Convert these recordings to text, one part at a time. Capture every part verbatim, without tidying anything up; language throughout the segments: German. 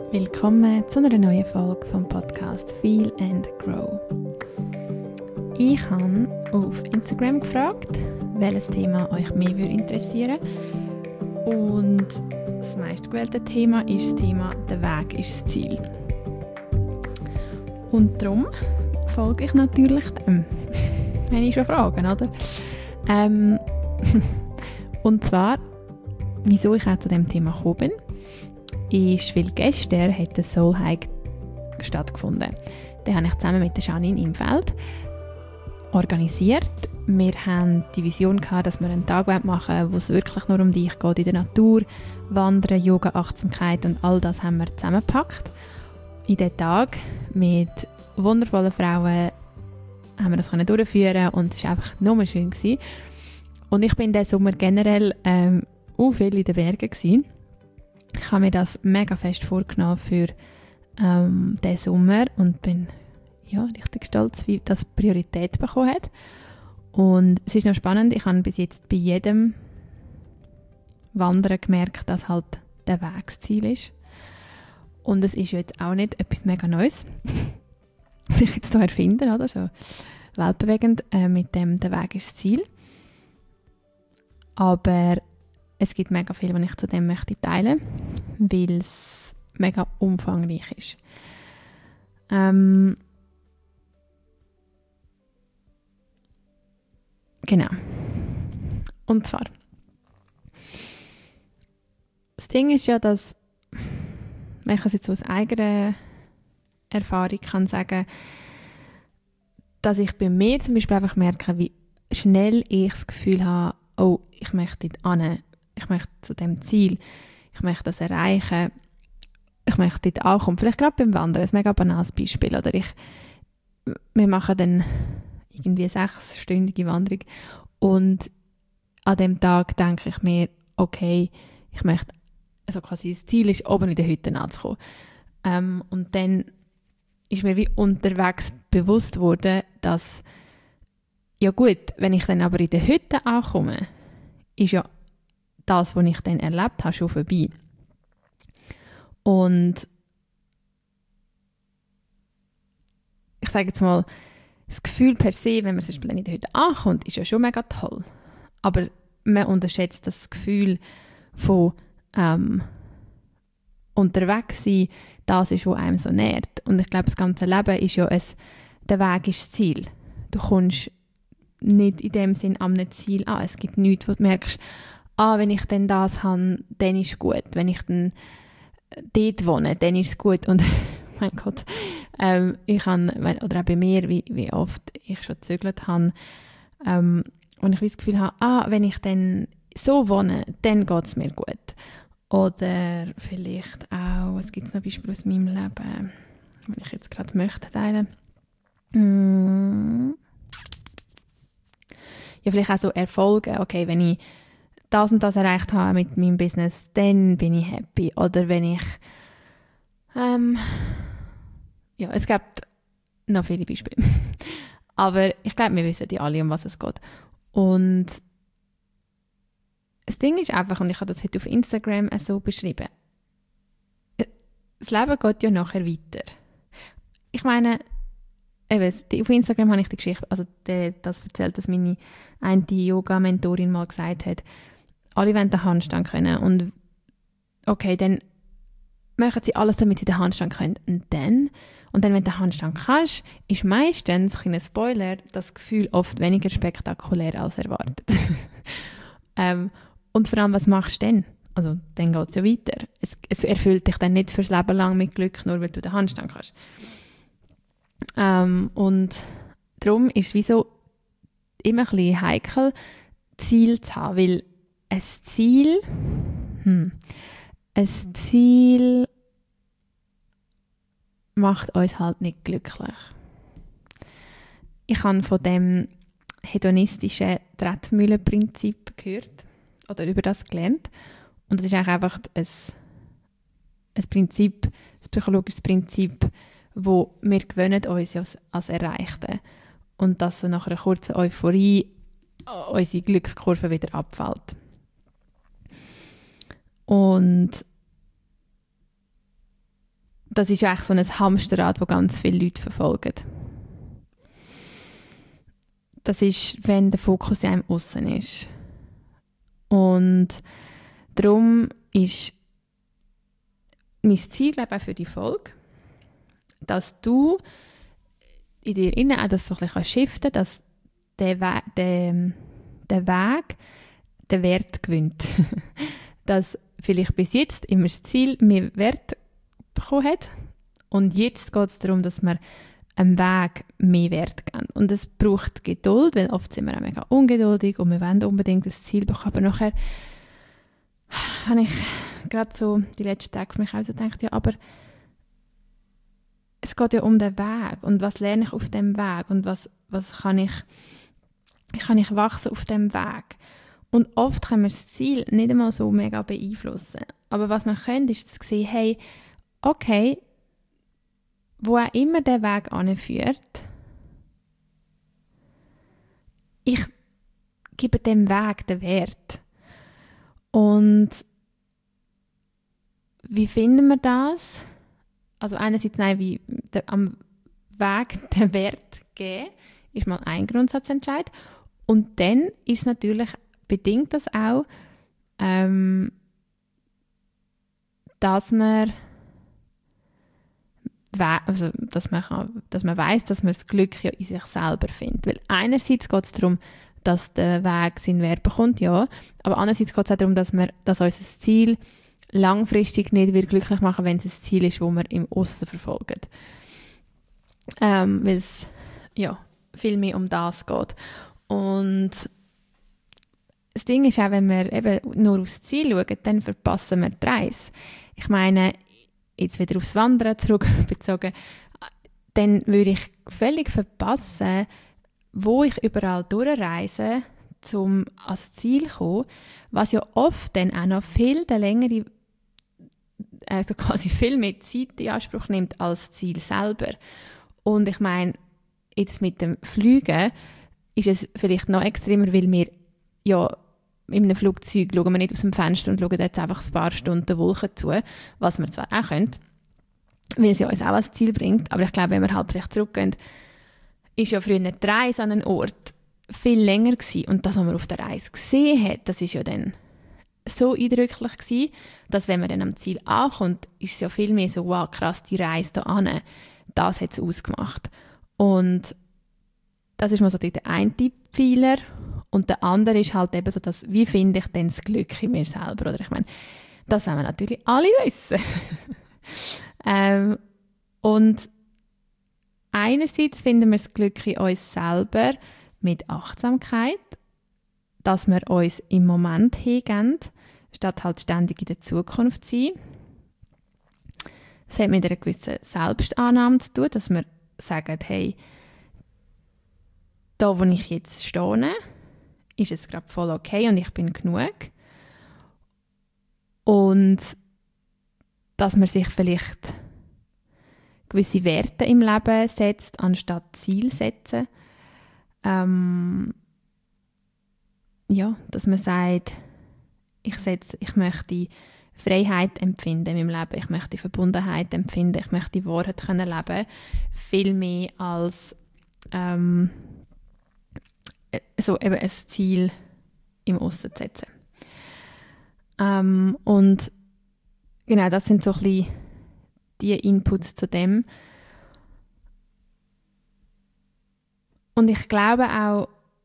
Willkommen zu einer neuen Folge vom Podcast Feel and Grow. Ich habe auf Instagram gefragt, welches Thema euch mehr interessieren würde. Und das meistgewählte Thema ist das Thema «Der Weg ist das Ziel». Und darum folge ich natürlich dem, wenn ich schon fragen, oder? Ähm, und zwar, wieso ich auch zu diesem Thema gekommen bin, ist, weil gestern hat der Soul Hike stattgefunden. Den habe ich zusammen mit der Janine im Feld organisiert. Wir hatten die Vision gehabt, dass wir einen Tag machen wollen, wo es wirklich nur um dich geht, in der Natur, Wandern, Yoga, Achtsamkeit und all das haben wir zusammengepackt. In diesem Tag mit wundervollen Frauen haben wir das durchführen und es war einfach nur schön gewesen. Und ich bin diesen Sommer generell ähm, auch viel in den Bergen gewesen. Ich habe mir das mega fest vorgenommen für ähm, diesen Sommer und bin ja, richtig stolz, wie das Priorität bekommen hat. Und es ist noch spannend, ich habe bis jetzt bei jedem Wandern gemerkt, dass halt der Weg das Ziel ist. Und es ist jetzt auch nicht etwas mega Neues, was ich jetzt hier erfinden, oder? So weltbewegend äh, mit dem «Der Weg ist das Ziel». Aber es gibt mega viel, was ich zu dem möchte teilen, weil es mega umfangreich ist. Ähm, genau. Und zwar, das Ding ist ja, dass, wenn ich es jetzt aus eigener Erfahrung kann sagen, dass ich bei mir zum Beispiel einfach merke, wie schnell ich das Gefühl habe, oh, ich möchte dort hin. Ich möchte zu dem Ziel, ich möchte das erreichen, ich möchte dort ankommen. Vielleicht gerade beim Wandern, ein mega banales Beispiel. Oder ich, wir machen dann irgendwie eine sechsstündige Wanderung und an dem Tag denke ich mir, okay, ich möchte, also quasi das Ziel ist, oben in der Hütte anzukommen. Ähm, und dann ist mir wie unterwegs bewusst worden, dass, ja gut, wenn ich dann aber in der Hütte ankomme, ist ja das, was ich dann erlebt habe, schon vorbei. Und ich sage jetzt mal, das Gefühl per se, wenn man zum Beispiel in der Hütte ankommt, ist ja schon mega toll. Aber man unterschätzt das Gefühl von ähm, unterwegs sein, das ist, was einem so nährt. Und ich glaube, das ganze Leben ist ja ein, der Weg ist das Ziel. Du kommst nicht in dem Sinn am Ziel an. Es gibt nichts, wo du merkst, ah, wenn ich dann das habe, dann ist es gut. Wenn ich dann dort wohne, dann ist es gut. Und mein Gott, ähm, ich habe, oder auch bei mir, wie, wie oft ich schon gezögert habe, ähm, und ich das Gefühl habe, ah, wenn ich dann so wohne, dann geht es mir gut. Oder vielleicht auch, was gibt es noch Beispiele aus meinem Leben, wenn ich jetzt gerade möchte teilen. Mm. Ja, vielleicht auch so Erfolge. Okay, wenn ich das und das erreicht habe mit meinem Business, dann bin ich happy. Oder wenn ich, ähm, ja, es gibt noch viele Beispiele. Aber ich glaube, wir wissen ja alle, um was es geht. Und das Ding ist einfach, und ich habe das heute auf Instagram so beschrieben, das Leben geht ja nachher weiter. Ich meine, eben, auf Instagram habe ich die Geschichte, also die, das erzählt, dass meine eine Yoga-Mentorin mal gesagt hat, alle wollen den Handstand können und okay, dann machen sie alles, damit sie den Handstand können. Und dann, und dann wenn du den Handstand kannst, ist meistens, ein Spoiler, das Gefühl oft weniger spektakulär als erwartet. ähm, und vor allem, was machst du dann? Also, dann geht es ja weiter. Es, es erfüllt dich dann nicht fürs Leben lang mit Glück, nur weil du den Handstand kannst. Ähm, und darum ist es wie so immer ein bisschen heikel, Ziel zu haben, weil ein Ziel, hm, ein Ziel macht uns halt nicht glücklich. Ich habe von dem hedonistischen Tretmühlenprinzip gehört oder über das gelernt. Und das ist eigentlich einfach ein, ein Prinzip, ein psychologisches Prinzip, wo wir gewöhnen uns als, als Erreichte. Und dass so nach einer kurzen Euphorie unsere Glückskurve wieder abfällt. Und das ist ja eigentlich so ein Hamsterrad, das ganz viele Leute verfolgen. Das ist, wenn der Fokus ja im Aussen ist. Und darum ist mein Ziel auch für die Folge, dass du in dir innen auch das so ein bisschen shiften kannst, dass der, We- der, der Weg den Wert gewinnt. Dass vielleicht bis jetzt immer das Ziel mehr Wert bekommen hat und jetzt geht es darum, dass wir einem Weg mehr Wert geben. Und es braucht Geduld, weil oft sind wir auch mega ungeduldig und wir wollen unbedingt das Ziel bekommen. Aber nachher habe ich gerade so die letzten Tage für mich auch so gedacht, ja, aber es geht ja um den Weg und was lerne ich auf dem Weg und was, was kann ich, wie kann ich wachsen auf dem Weg. Und oft können wir das Ziel nicht einmal so mega beeinflussen. Aber was wir können, ist zu sehen, hey, okay, wo auch immer der Weg anführt, ich gebe dem Weg den Wert. Und wie finden wir das? Also einerseits, nein, wie der, am Weg den Wert geben, ist mal ein Grundsatzentscheid. Und dann ist es natürlich, bedingt das auch, ähm, dass man also, dass man, kann, dass man weiss, dass man das Glück ja in sich selber findet. Weil einerseits geht es darum, dass der Weg seinen Wert bekommt, ja, aber andererseits geht es auch darum, dass, wir, dass unser Ziel langfristig nicht wird glücklich machen, wenn es ein Ziel ist, das wir im Aussen verfolgen. Ähm, weil es ja, viel mehr um das geht. Und das Ding ist auch, wenn wir eben nur aufs Ziel schauen, dann verpassen wir die Reise. Ich meine, jetzt wieder aufs Wandern zurückbezogen, dann würde ich völlig verpassen, wo ich überall durchreise, um ans Ziel zu kommen, was ja oft dann auch noch viel der längere, also quasi viel mehr Zeit in Anspruch nimmt als das Ziel selber. Und ich meine, jetzt mit dem Fliegen ist es vielleicht noch extremer, weil wir ja in einem Flugzeug schauen wir nicht aus dem Fenster und schauen jetzt einfach ein paar Stunden Wolken zu, was wir zwar auch können, weil es ja uns auch als Ziel bringt, aber ich glaube, wenn wir halt vielleicht zurückgehen, ist ja früher die Reise an einen Ort viel länger gewesen. Und das, was man auf der Reise gesehen hat, das ist ja dann so eindrücklich gewesen, dass wenn man dann am Ziel ankommt, ist es ja viel mehr so, wow, krass, die Reise da hin, das hat es ausgemacht. Und das ist mal so der eine Pfeiler. Und der andere ist halt eben so, dass, wie finde ich denn das Glück in mir selber? Oder ich meine, das wollen wir natürlich alle wissen. ähm, und einerseits finden wir das Glück in uns selber mit Achtsamkeit, dass wir uns im Moment hingeben, statt halt ständig in der Zukunft zu sein. Es hat mit einer gewissen Selbstannahme zu tun, dass wir sagen, hey, da wo ich jetzt stehe, ist es gerade voll okay und ich bin genug. Und dass man sich vielleicht gewisse Werte im Leben setzt, anstatt Ziel setzen. Ähm, ja, dass man sagt, ich, setze, ich möchte Freiheit empfinden in meinem Leben, ich möchte Verbundenheit empfinden, ich möchte die Wahrheit können leben, viel mehr als ähm, so eben ein Ziel im Aussen zu setzen. Ähm, und genau, das sind so ein bisschen die Inputs zu dem. Und ich glaube auch,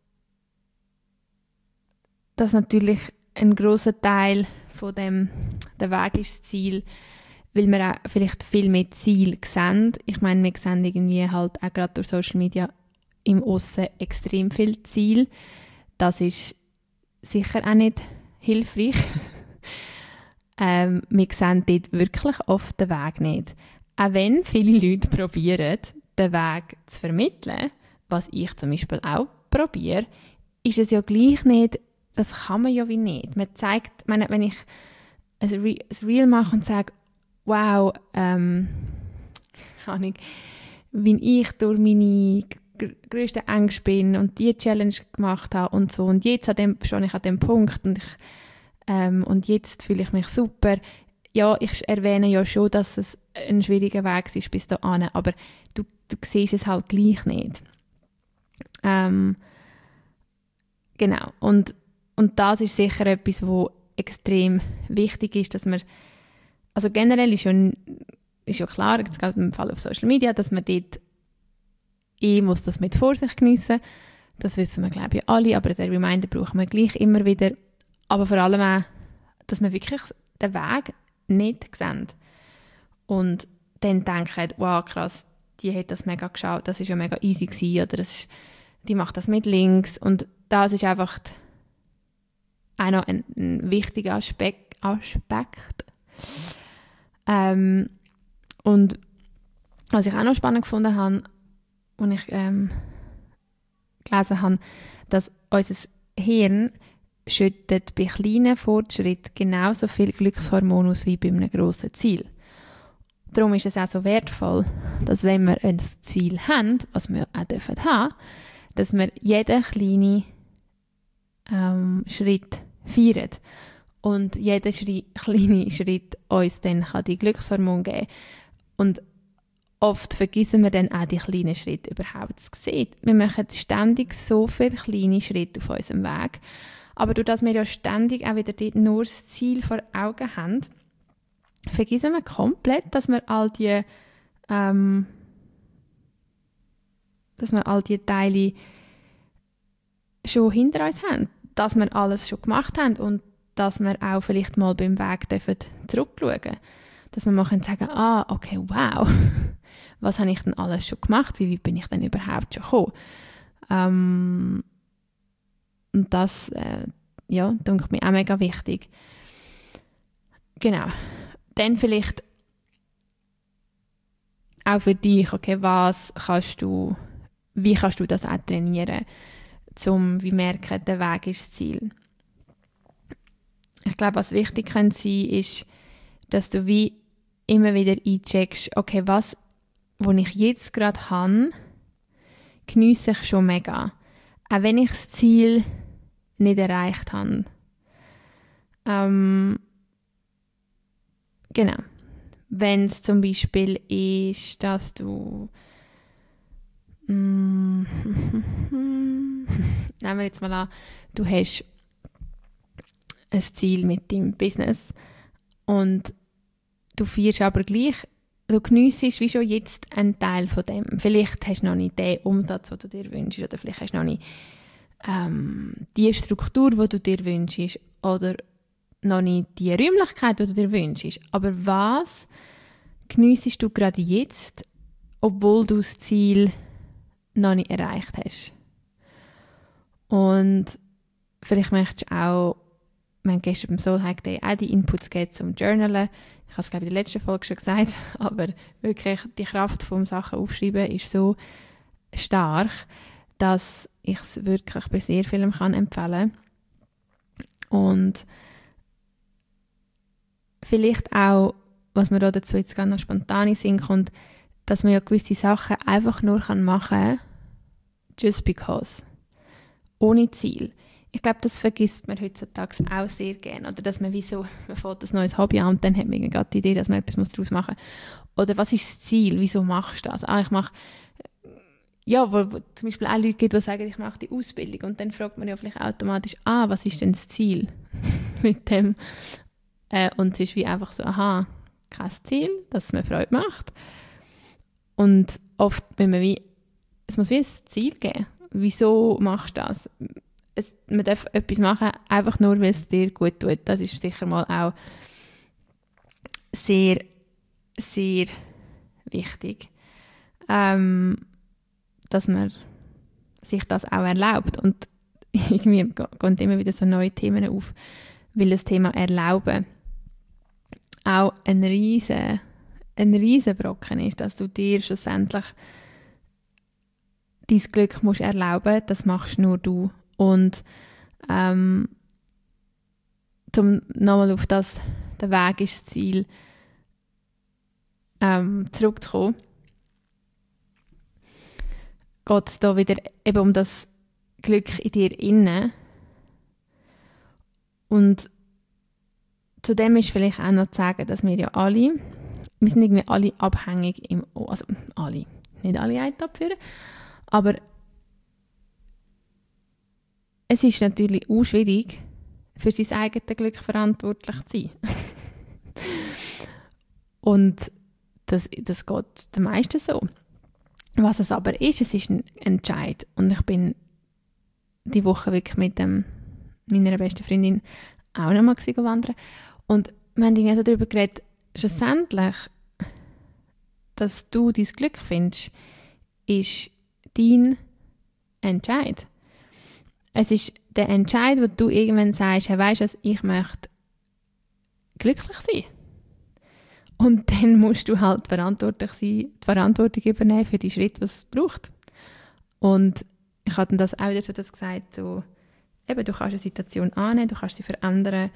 dass natürlich ein grosser Teil von dem, der Weg ist das Ziel, weil wir auch vielleicht viel mehr Ziele sehen. Ich meine, wir sehen irgendwie halt auch gerade durch Social Media im Aussen extrem viel Ziel. Das ist sicher auch nicht hilfreich. ähm, wir sehen dort wirklich oft den Weg nicht. Auch wenn viele Leute probieren, den Weg zu vermitteln, was ich zum Beispiel auch probiere, ist es ja gleich nicht, das kann man ja wie nicht. Man zeigt, meine, wenn ich ein Reel mache und sage, wow, ähm, kann ich, wie ich durch meine grössten Ängste bin und die Challenge gemacht habe und so und jetzt an dem, stehe ich an dem Punkt und, ich, ähm, und jetzt fühle ich mich super. ja, ich erwähne ja schon, dass es ein schwieriger Weg ist bis dahin, aber du, du siehst es halt gleich nicht. Ähm, genau. Und, und das ist sicher etwas, wo extrem wichtig ist, dass man, also generell ist ja, ist ja klar, jetzt gerade im Fall auf Social Media, dass man dort eh muss das mit Vorsicht geniessen. Das wissen wir, glaube ich, alle, aber den Reminder brauchen wir gleich immer wieder. Aber vor allem auch, dass wir wirklich den Weg nicht sehen. Und dann denken, wow, krass, die hat das mega geschaut, das ist ja mega easy gewesen, oder das ist, die macht das mit links. Und das ist einfach auch noch ein, ein wichtiger Aspekt. Aspekt. Ähm, und was ich auch noch spannend gefunden habe, als ich ähm, gelesen habe, dass unser Hirn schüttet bei kleinen Fortschritten genauso viel Glückshormone aus wie bei einem grossen Ziel. Darum ist es auch so wertvoll, dass wenn wir ein Ziel haben, was wir auch dürfen haben, dass wir jeden kleinen ähm, Schritt feiern. Und jeder Schritt, kleine Schritt uns dann kann die Glückshormone geben. Und oft vergessen wir dann auch die kleinen Schritte überhaupt zu sehen. Wir machen ständig so viele kleine Schritte auf unserem Weg. Aber durch das wir ja ständig auch wieder nur das Ziel vor Augen haben, vergessen wir komplett, dass wir all die, ähm, dass wir all die Teile schon hinter uns haben. Dass wir alles schon gemacht haben und dass wir auch vielleicht mal beim Weg dürfen zurückschauen dürfen. Dass wir mal sagen können, ah, okay, wow, was habe ich denn alles schon gemacht? Wie weit bin ich denn überhaupt schon gekommen? Ähm, und das, äh, ja, denke mir auch mega wichtig. Genau. Dann vielleicht auch für dich, okay, was kannst du, wie kannst du das auch trainieren, um wie merken, der Weg ist das Ziel. Ich glaube, was wichtig kann sein, ist, dass du wie immer wieder eincheckst, okay, was, was ich jetzt gerade habe, geniesse ich schon mega. Auch wenn ich das Ziel nicht erreicht habe. Ähm, genau. Wenn es zum Beispiel ist, dass du mm, nehmen wir jetzt mal an, du hast ein Ziel mit deinem Business und du feierst aber gleich, du geniessest wie schon jetzt einen Teil von dem. Vielleicht hast du noch nicht den Umsatz, den du dir wünschst, oder vielleicht hast du noch nicht ähm, die Struktur, die du dir wünschst, oder noch nicht die Räumlichkeit, die du dir wünschst. Aber was geniessest du gerade jetzt, obwohl du das Ziel noch nicht erreicht hast? Und vielleicht möchtest du auch, wir haben gestern beim Soul Hack Day auch die Inputs gegeben zum Journalen. Ich habe es, glaube ich, in der letzten Folge schon gesagt, aber wirklich die Kraft vom Sachen aufschreiben ist so stark, dass ich es wirklich bei sehr vielem kann empfehlen kann. Und vielleicht auch, was mir dazu jetzt ganz noch spontan in den Sinn kommt, dass man ja gewisse Sachen einfach nur machen kann, just because. Ohne Ziel. Ich glaube, das vergisst man heutzutage auch sehr gerne. Oder dass man wie so, man fängt ein neues Hobby an und dann hat man gerade die Idee, dass man etwas daraus machen muss. Oder was ist das Ziel? Wieso machst du das? Ah, ich mache, ja, wo, wo zum Beispiel auch Leute gibt, die sagen, ich mache die Ausbildung. Und dann fragt man ja vielleicht automatisch, ah, was ist denn das Ziel mit dem? Äh, und es ist wie einfach so, aha, kein Ziel, dass es mir Freude macht. Und oft, wenn man wie, es muss wie ein Ziel geben. Wieso machst du das? Es, man darf etwas machen, einfach nur, weil es dir gut tut. Das ist sicher mal auch sehr, sehr wichtig, ähm, dass man sich das auch erlaubt. Und irgendwie gehen immer wieder so neue Themen auf, weil das Thema Erlauben auch ein riesen, ein riesen Brocken ist, dass du dir schlussendlich dein Glück musst erlauben, das machst nur du. Und ähm, um nochmal auf das, der Weg ist das Ziel, ähm, zurückzukommen, geht es da wieder eben um das Glück in dir innen. Und zudem ist vielleicht auch noch zu sagen, dass wir ja alle, wir sind irgendwie alle abhängig, im, also alle, nicht alle einen Topf führen, aber es ist natürlich auch schwierig, für sein eigenes Glück verantwortlich zu sein. Und das, das geht den meisten so. Was es aber ist, es ist ein Entscheid. Und ich bin die Woche wirklich mit dem, meiner besten Freundin auch noch mal wandern. Und wir haben irgendwie so darüber geredet, schlussendlich, dass du dein Glück findest, ist dein Entscheid. Es ist der Entscheid, wo du irgendwann sagst, hey, weisst du, ich möchte glücklich sein. Und dann musst du halt verantwortlich sein, die Verantwortung übernehmen für die Schritte, die es braucht. Und ich habe dann das auch wieder so das gesagt, so, eben, du kannst eine Situation annehmen, du kannst sie verändern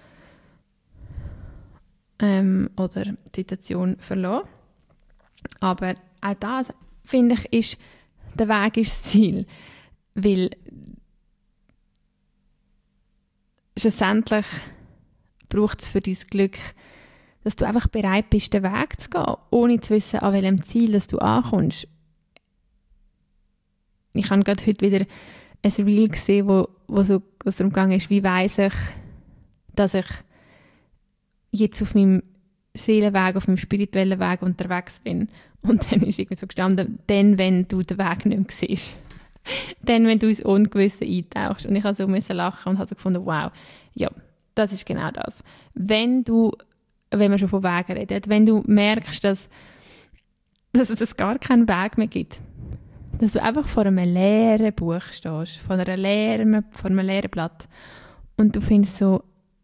ähm, oder die Situation verlassen. Aber auch das, finde ich, ist, der Weg ist das Ziel. Weil schlussendlich braucht es für dein Glück, dass du einfach bereit bist, den Weg zu gehen, ohne zu wissen, an welchem Ziel dass du ankommst. Ich habe gerade heute wieder ein Reel gesehen, wo, wo so was darum ging, ist, wie weiss ich, dass ich jetzt auf meinem Seelenweg, auf meinem spirituellen Weg unterwegs bin. Und dann ist irgendwie so gestanden, dann, wenn du den Weg nicht mehr siehst. Dann, wenn du ins Ungewisse eintauchst. Und ich musste so müssen lachen und habe so gefunden, wow, ja, das ist genau das. Wenn du, wenn wir schon von Wegen reden, wenn du merkst, dass, dass es gar keinen Weg mehr gibt, dass du einfach vor einem leeren Buch stehst, vor, einer leeren, vor einem leeren Blatt und du findest so,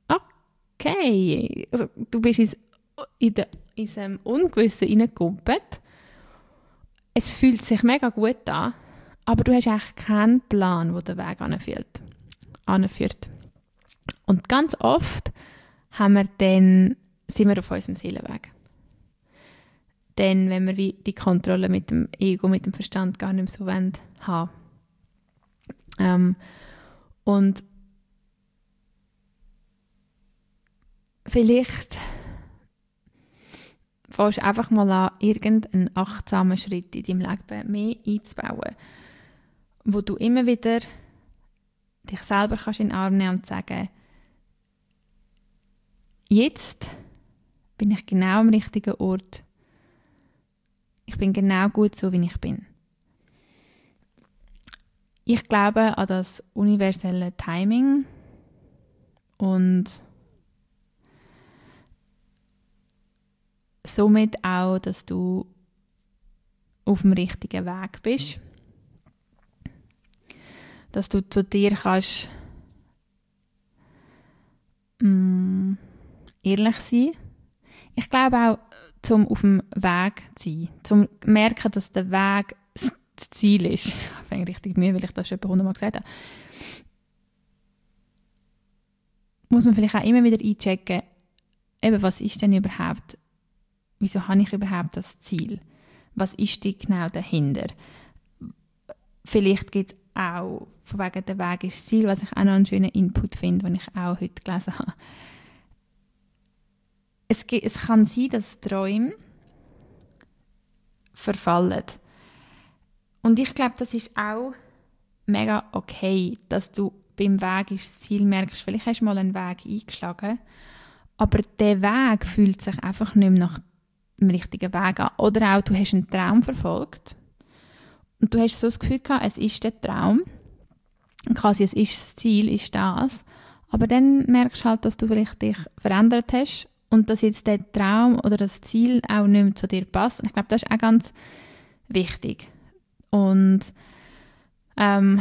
okay, also du bist ins, in diesem Ungewissen reingekumpelt, es fühlt sich mega gut an, aber du hast eigentlich keinen Plan, wo der Weg anführt. anführt. Und ganz oft haben wir dann, sind wir auf unserem Seelenweg. Dann, wenn wir wie die Kontrolle mit dem Ego, mit dem Verstand gar nicht mehr so wollen, haben. Ähm, und vielleicht fängst du einfach mal an, irgendeinen achtsamen Schritt in deinem Leben mehr einzubauen, wo du immer wieder dich selber kannst in den Arm nehmen und sagen, jetzt bin ich genau am richtigen Ort. Ich bin genau gut so, wie ich bin. Ich glaube an das universelle Timing und somit auch, dass du auf dem richtigen Weg bist. Dass du zu dir kannst mh, ehrlich sein. Ich glaube auch, zum auf dem Weg zu sein, zum merken, dass der Weg das Ziel ist. Ich habe richtig Mühe, weil ich das schon etwa hundertmal gesagt habe. Muss man vielleicht auch immer wieder einchecken, eben, was ist denn überhaupt, wieso habe ich überhaupt das Ziel? Was ist denn genau dahinter? Vielleicht gibt es auch, von wegen der Weg ist das Ziel, was ich auch noch einen schönen Input finde, den ich auch heute gelesen habe. Es, gibt, es kann sein, dass Träume verfallen. Und ich glaube, das ist auch mega okay, dass du beim Weg ist das Ziel merkst, vielleicht hast du mal einen Weg eingeschlagen, aber der Weg fühlt sich einfach nicht mehr nach dem richtigen Weg an. Oder auch, du hast einen Traum verfolgt und du hast so das Gefühl gehabt, es ist der Traum, quasi es ist das Ziel, ist das, aber dann merkst du halt, dass du vielleicht dich verändert hast und dass jetzt der Traum oder das Ziel auch nicht mehr zu dir passt. Und ich glaube, das ist auch ganz wichtig. Und ähm,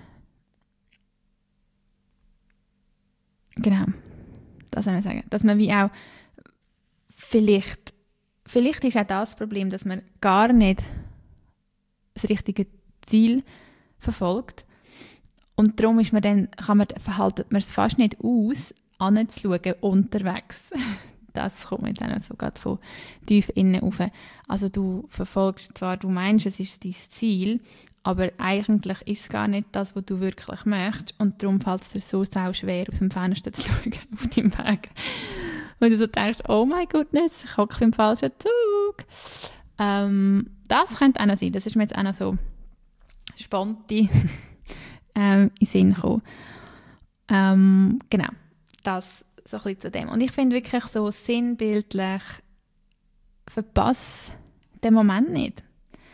genau, das soll ich sagen. Dass man wie auch vielleicht, vielleicht ist auch das Problem, dass man gar nicht das richtige Ziel verfolgt. Und darum ist man dann, kann man, verhaltet man es fast nicht aus, anzuschauen unterwegs. Das kommt mir jetzt auch noch so gerade von tief innen rauf. Also du verfolgst zwar, du meinst, es ist dein Ziel, aber eigentlich ist es gar nicht das, was du wirklich möchtest. Und darum fällt es dir so sau schwer, aus dem Fenster zu schauen auf deinem Weg. Wenn du so denkst, oh my goodness, ich hocke im falschen Zug. Ähm, das könnte auch noch sein. Das ist mir jetzt auch noch so spontan ähm, in den Sinn gekommen. Ähm, genau, das so ein bisschen zu dem. Und ich finde wirklich so sinnbildlich, verpasse den Moment nicht.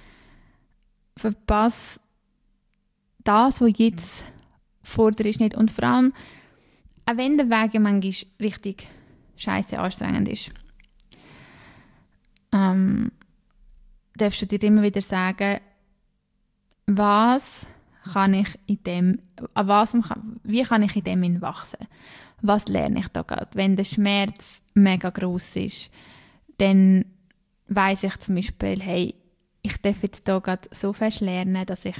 Verpasse das, was jetzt vor dir ist, nicht. Und vor allem, auch wenn der Weg ja manchmal richtig scheisse anstrengend ist, ähm, darfst du dir immer wieder sagen, was kann ich in dem, an was, wie kann ich in dem wachsen? Was lerne ich da gerade? Wenn der Schmerz mega gross ist, dann weiss ich zum Beispiel, hey, ich darf jetzt hier gerade so fest lernen, dass ich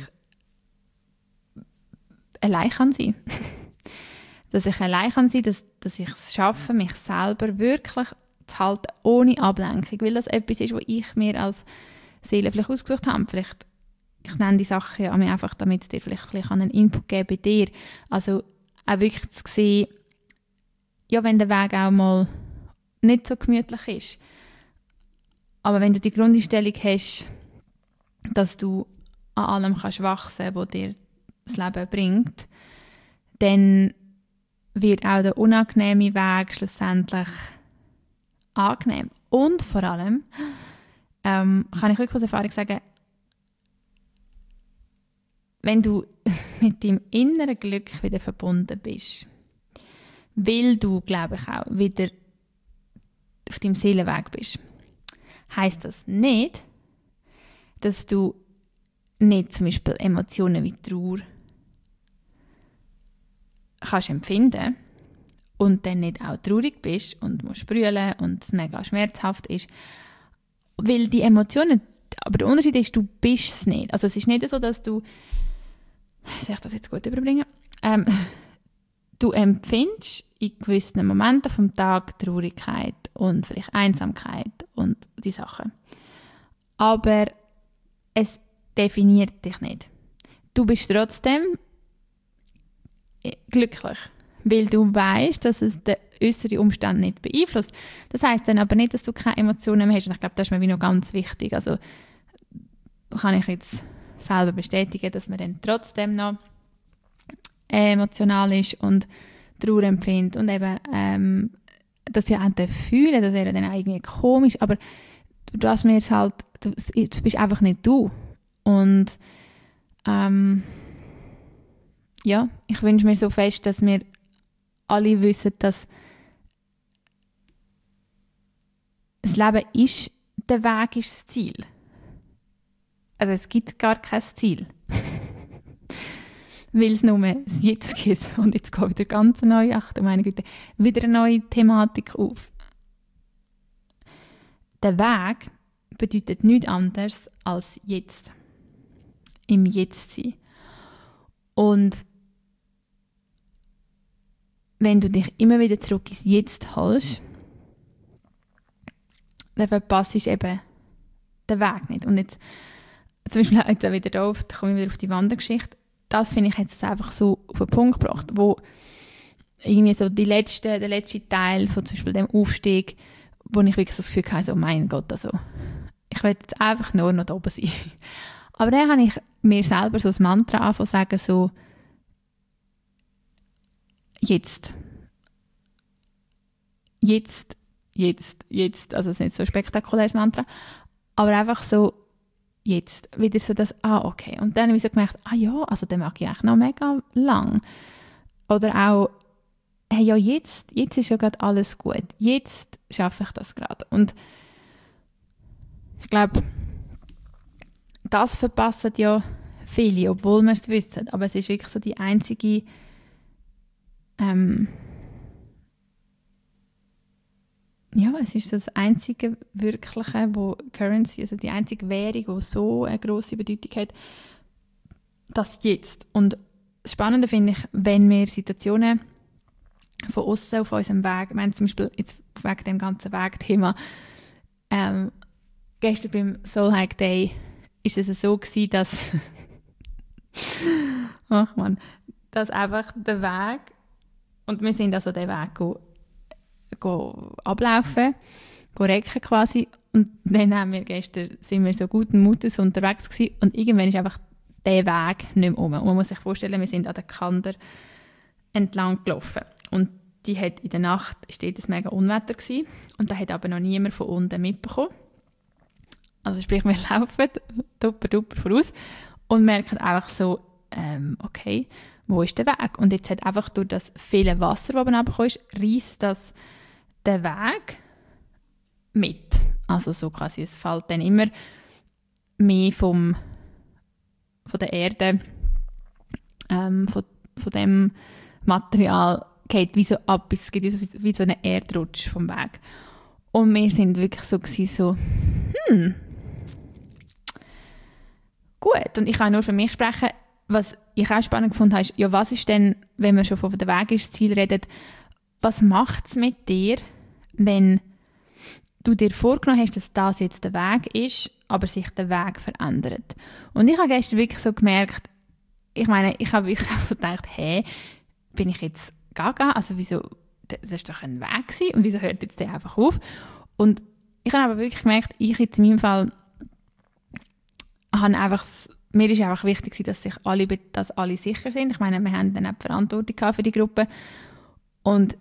allein kann sein kann. Dass ich allein kann sein kann, dass, dass ich es schaffe, mich selber wirklich zu halten, ohne Ablenkung. Weil das etwas ist, was ich mir als Seele vielleicht ausgesucht habe. Vielleicht, ich nenne die Sachen ja einfach, damit es dir vielleicht einen Input geben bei dir. Also auch wirklich zu sehen, ja, wenn der Weg auch mal nicht so gemütlich ist, aber wenn du die Grundeinstellung hast, dass du an allem kannst wachsen, was dir das Leben bringt, dann wird auch der unangenehme Weg schlussendlich angenehm. Und vor allem ähm, kann ich wirklich aus Erfahrung sagen, wenn du mit deinem inneren Glück wieder verbunden bist, weil du, glaube ich, auch wieder auf deinem Seelenweg bist, heisst das nicht, dass du nicht zum Beispiel Emotionen wie Trauer kannst empfinden und dann nicht auch traurig bist und musst brüllen und es mega schmerzhaft ist. Weil die Emotionen, aber der Unterschied ist, du bist es nicht. Also es ist nicht so, dass du, soll ich das jetzt gut überbringen, ähm, du empfindest in gewissen Momenten vom Tag Traurigkeit und vielleicht Einsamkeit und die Sachen. Aber es definiert dich nicht. Du bist trotzdem glücklich, weil du weißt, dass es den äußeren Umstand nicht beeinflusst. Das heisst dann aber nicht, dass du keine Emotionen mehr hast. Und ich glaube, das ist mir wie noch ganz wichtig. Also kann ich jetzt selber bestätigen, dass man dann trotzdem noch emotional ist und Trauer empfindet und eben ähm, das ja auch fühlen, das wäre dann auch irgendwie komisch, aber du darfst mir jetzt halt, du, du bist einfach nicht du. Und ähm, ja, ich wünsche mir so fest, dass wir alle wissen, dass das Leben ist, der Weg ist das Ziel. Also es gibt gar kein Ziel. Weil es nur das Jetzt gibt. Und jetzt geht wieder ganz neu, ach du meine Güte, wieder eine neue Thematik auf. Der Weg bedeutet nichts anderes als jetzt. Im Jetzt sein. Und wenn du dich immer wieder zurück ins Jetzt holst, dann verpasst du eben den Weg nicht. Und jetzt, zum Beispiel jetzt auch wieder drauf, da komme ich wieder auf die Wandergeschichte. Das finde ich jetzt einfach so auf den Punkt gebracht, wo irgendwie so die letzte, der letzte Teil von zum Beispiel dem Aufstieg, wo ich wirklich so das Gefühl hatte, so, mein Gott, also, ich will jetzt einfach nur noch da oben sein. Aber dann habe ich mir selber so das Mantra angefangen zu sagen, so, jetzt. Jetzt, jetzt, jetzt. Also es ist nicht so ein spektakuläres Mantra, aber einfach so, jetzt. Wieder so das, ah, okay. Und dann habe ich so gemerkt, ah ja, also den mag ich eigentlich noch mega lang. Oder auch, hey, ja, jetzt, jetzt ist ja gerade alles gut. Jetzt schaffe ich das gerade. Und ich glaube, das verpassen ja viele, obwohl wir es wissen. Aber es ist wirklich so die einzige ähm, ja, es ist das einzige wirkliche, wo Currency, also die einzige Währung, die so eine grosse Bedeutung hat, das Jetzt. Und das Spannende finde ich, wenn wir Situationen von außen auf unserem Weg, ich meine zum Beispiel jetzt wegen dem ganzen Weg-Thema, ähm, gestern beim Soul Hike Day ist es so gewesen, dass ach man, dass einfach der Weg, und wir sind also den Weg go, go ablaufen, go recken quasi. Und dann haben wir gestern, sind wir so guten Mutes unterwegs gewesen und irgendwann ist einfach der Weg nicht mehr um. Und man muss sich vorstellen, wir sind an der Kander entlang gelaufen. Und die hat in der Nacht steht es mega Unwetter gewesen, und da hat aber noch niemand von unten mitbekommen. Also sprich, wir laufen duper duper voraus und merken einfach so, ähm, okay, wo ist der Weg? Und jetzt hat einfach durch das viele Wasser, das oben runtergekommen ist, reisst das den Weg mit. Also so quasi, es fällt dann immer mehr vom, von der Erde, ähm, von, von dem Material geht wie so ab, es gibt wie so einen Erdrutsch vom Weg. Und wir sind wirklich so gewesen, so, hm, gut. Und ich kann nur für mich sprechen, was ich auch spannend gefunden habe, ist, ja, was ist denn, wenn man schon von der Weg ist, Ziel redet, was macht es mit dir, wenn du dir vorgenommen hast, dass das jetzt der Weg ist, aber sich der Weg verändert. Und ich habe gestern wirklich so gemerkt, ich meine, ich habe wirklich auch so gedacht, hey, bin ich jetzt gaga? Also wieso, das war doch ein Weg gewesen, und wieso hört jetzt der einfach auf? Und ich habe aber wirklich gemerkt, ich jetzt in meinem Fall habe einfach, mir ist einfach wichtig, dass sich alle, dass alle sicher sind. Ich meine, wir haben dann auch die Verantwortung für die Gruppe. Und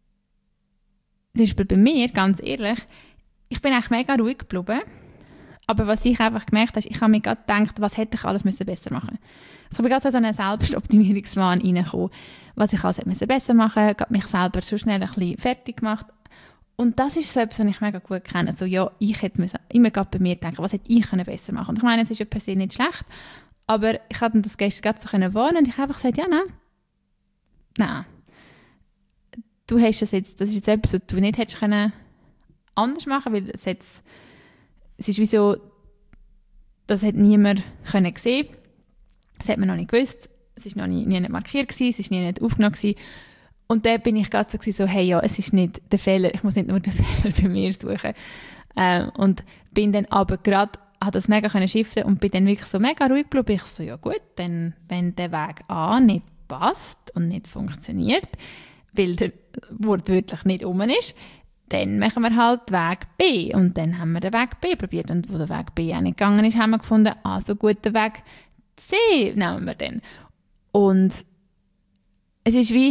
zum Beispiel bei mir, ganz ehrlich, ich bin eigentlich mega ruhig geblieben. Aber was ich einfach gemerkt habe, ist, ich habe mir gerade gedacht, was hätte ich alles müssen besser machen müssen. Ich habe gerade so einen Selbstoptimierungswahn reingekommen, was ich alles hätte besser machen müssen, habe mich selber so schnell ein bisschen fertig gemacht. Und das ist so etwas, was ich mega gut kenne. Also ja, ich hätte müssen, immer gerade bei mir denken, was hätte ich besser machen können. Und ich meine, es ist ja per se nicht schlecht, aber ich hatte das gestern gerade so warnen und ich habe einfach gesagt, ja, nein, nein. Du hast das jetzt, das ist jetzt etwas, was du nicht hättest können anders machen, weil es jetzt, es ist wie so, das hat niemand können sehen. Das hat man noch nicht gewusst. Es war noch nie, nie nicht markiert gewesen, es war nie nicht aufgenommen gewesen. Und da bin ich gerade so, so, hey, ja, es ist nicht der Fehler, ich muss nicht nur den Fehler bei mir suchen. Ähm, und bin dann aber gerade, hat das mega können shiften und bin dann wirklich so mega ruhig geblieben. Ich so, ja gut, dann, wenn der Weg A nicht passt und nicht funktioniert, weil der wortwörtlich nicht um ist, dann machen wir halt Weg B. Und dann haben wir den Weg B probiert. Und wo der Weg B auch nicht gegangen ist, haben wir gefunden, ah, so gut, den Weg C nehmen wir dann. Und es ist wie,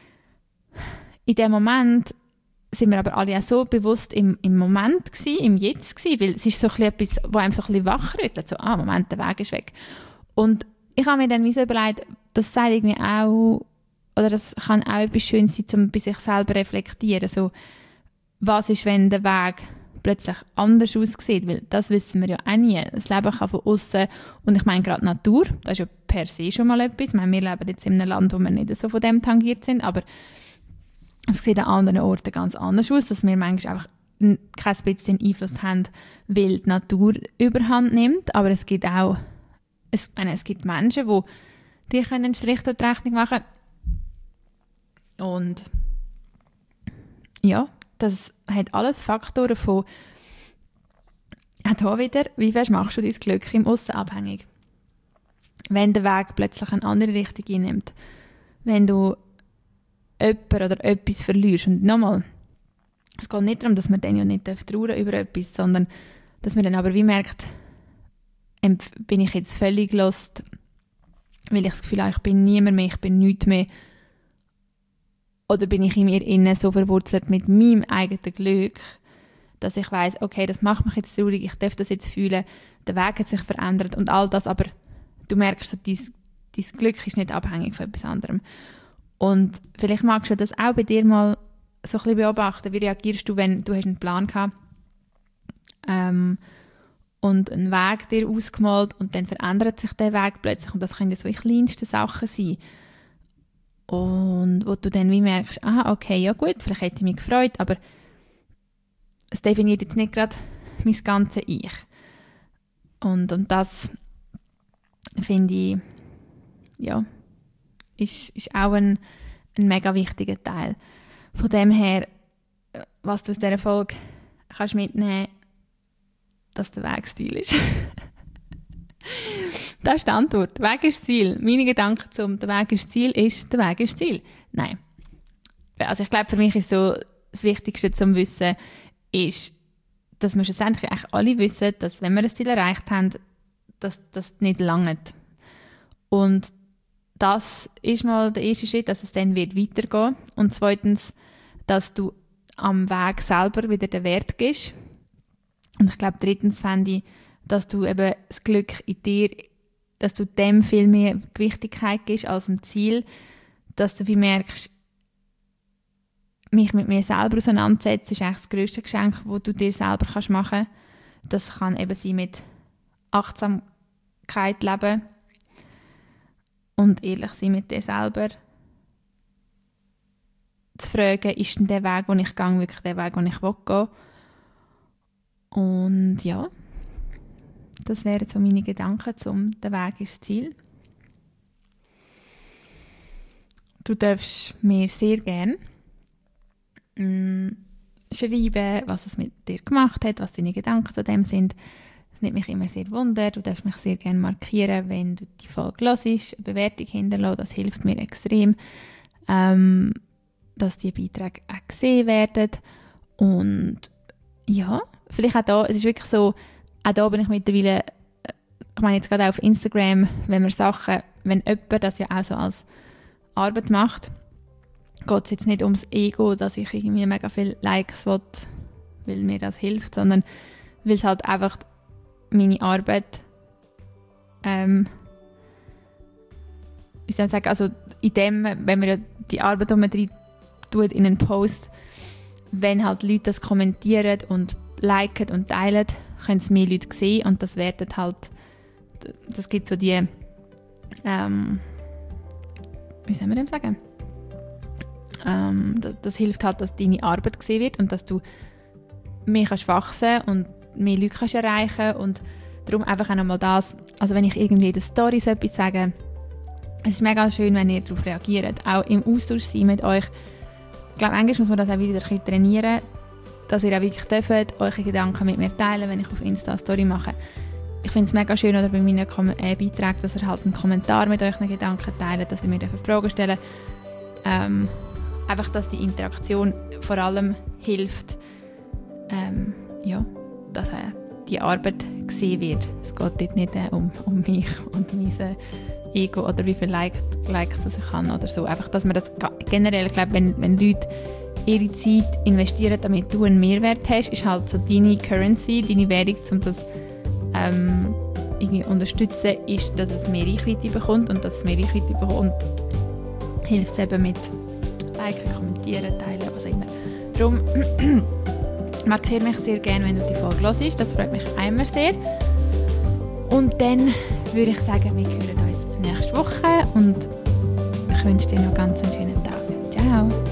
in dem Moment sind wir aber alle auch so bewusst im, im Moment gewesen, im Jetzt gewesen, weil es ist so ein bisschen etwas, was einem so ein bisschen wachrüttelt, so, ah, Moment, der Weg ist weg. Und ich habe mir dann wie so überlegt, das sagt irgendwie auch, oder das kann auch etwas Schönes sein, um bei sich selber reflektieren, so, was ist, wenn der Weg plötzlich anders aussieht, weil das wissen wir ja auch nie. Das Leben kann von außen, und ich meine gerade Natur, das ist ja per se schon mal etwas. Ich meine, wir leben jetzt in einem Land, wo wir nicht so von dem tangiert sind, aber es sieht an anderen Orten ganz anders aus, dass wir manchmal einfach kein bisschen Einfluss haben, weil die Natur überhand nimmt, aber es gibt auch, es, meine, es gibt Menschen, die dir einen Strich durch die Rechnung machen können. Und ja, das hat alles Faktoren von, auch hier wieder, wie fest machst du dein Glück im Aussen abhängig? Wenn der Weg plötzlich eine andere Richtung einnimmt, wenn du jemanden oder etwas verlierst. Und nochmal, es geht nicht darum, dass man dann ja nicht trauern über etwas, sondern dass man dann aber wie merkt, bin ich jetzt völlig lost, weil ich das Gefühl habe, ich bin niemand mehr, ich bin nichts mehr. Oder bin ich in mir innen so verwurzelt mit meinem eigenen Glück, dass ich weiss, okay, das macht mich jetzt traurig, ich darf das jetzt fühlen, der Weg hat sich verändert und all das, aber du merkst, so, dein, dein Glück ist nicht abhängig von etwas anderem. Und vielleicht magst du das auch bei dir mal so ein bisschen beobachten, wie reagierst du, wenn du hast einen Plan gehabt ähm, und einen Weg dir ausgemalt und dann verändert sich der Weg plötzlich und das können ja so die kleinsten Sachen sein. Und wo du dann wie merkst, aha, okay, ja gut, vielleicht hätte ich mich gefreut, aber es definiert jetzt nicht gerade mein ganzes Ich. Und, und das finde ich, ja, ist, ist auch ein, ein mega wichtiger Teil. Von dem her, was du aus dieser Folge kannst mitnehmen, dass der Weg Stil ist. Das ist die Antwort. Weg ist Ziel. Meine Gedanken zum «Der Weg ist Ziel» ist «Der Weg ist Ziel». Nein. Also ich glaube, für mich ist so, das Wichtigste zum Wissen ist, dass wir schlussendlich eigentlich alle wissen, dass wenn wir ein Ziel erreicht haben, dass das nicht langt. Und das ist mal der erste Schritt, dass es dann wird weitergehen. Und zweitens, dass du am Weg selber wieder den Wert gibst. Und ich glaube, drittens fände ich, dass du eben das Glück in dir, dass du dem viel mehr Gewichtigkeit gibst als dem Ziel, dass du wie merkst, mich mit mir selber auseinandersetzen, ist eigentlich das grösste Geschenk, das du dir selber kannst machen kannst. Das kann eben sein mit Achtsamkeit leben und ehrlich sein mit dir selber. Zu fragen, ist denn der Weg, den ich gehe, wirklich der Weg, den ich gehen will? Und ja, das wären so meine Gedanken zum «Der Weg ist das Ziel». Du darfst mir sehr gerne schreiben, was es mit dir gemacht hat, was deine Gedanken zu dem sind. Das nimmt mich immer sehr wunder. Du darfst mich sehr gerne markieren, wenn du die Folge hörst, eine Bewertung hinterlassen. Das hilft mir extrem, ähm, dass die Beiträge auch gesehen werden. Und ja, vielleicht auch da, es ist wirklich so, auch da bin ich mittlerweile, ich meine jetzt gerade auch auf Instagram, wenn man Sachen, wenn jemand das ja auch so als Arbeit macht, geht es jetzt nicht ums Ego, dass ich irgendwie mega viele Likes will, weil mir das hilft, sondern weil es halt einfach meine Arbeit, ähm, wie soll ich sagen, also in dem, wenn man die Arbeit, die man rein tut in einen Post, wenn halt Leute das kommentieren und liken und teilen, können es mehr Leute sehen und das werden halt, das gibt so die, ähm, wie soll man dem sagen? Ähm, das, das hilft halt, dass deine Arbeit gesehen wird und dass du mehr kannst wachsen und mehr Leute kannst erreichen und darum einfach auch nochmal das, also wenn ich irgendwie in den Storys etwas sage, es ist mega schön, wenn ihr darauf reagiert, auch im Austausch sein mit euch. Ich glaube, manchmal muss man das auch wieder ein bisschen trainieren, dass ihr auch wirklich dürft, eure Gedanken mit mir teilen, wenn ich auf Insta eine Story mache. Ich finde es mega schön, oder bei meinen Kom- äh, Beiträgen, dass ihr halt einen Kommentar mit euren Gedanken teilt, dass ihr mir Fragen stellen dürft. Ähm, einfach, dass die Interaktion vor allem hilft, ähm, ja, dass äh, die Arbeit gesehen wird. Es geht dort nicht äh, um, um mich und mein Ego oder wie viele Likes, Likes das ich habe oder so. Einfach, dass man das generell, ich glaube, wenn, wenn Leute ihre Zeit investieren, damit du einen Mehrwert hast, ist halt so deine Currency, deine Währung, um das ähm, irgendwie unterstützen, ist, dass es mehr Reichweite bekommt und dass es mehr Reichweite bekommt, hilft es eben mit liken, kommentieren, teilen, was auch immer. Darum markiere mich sehr gerne, wenn du die Folge hörst, das freut mich einmal sehr. Und dann würde ich sagen, wir hören uns nächste Woche und ich wünsche dir noch ganz einen schönen Tag. Ciao!